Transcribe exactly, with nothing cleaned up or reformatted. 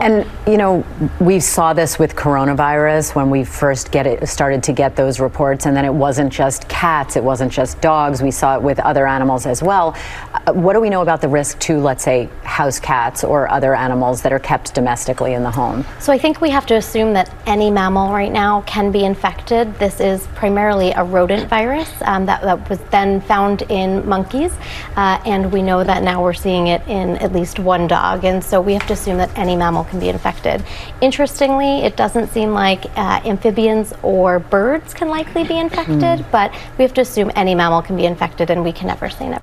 And, you know, we saw this with coronavirus when we first get it, started to get those reports, and then it wasn't just cats, it wasn't just dogs. We saw it with other animals as well. Uh, what do we know about the risk to, let's say, house cats or other animals that are kept domestically in the home? So I think we have to assume that any mammal right now can be infected. This is primarily a rodent virus um, that, that was then found in monkeys, uh, and we know that now we're seeing it in at least one dog, and so we have to assume that any mammal can be infected. Interestingly, it doesn't seem like uh, amphibians or birds can likely be infected, mm. but we have to assume any mammal can be infected, and we can never say never.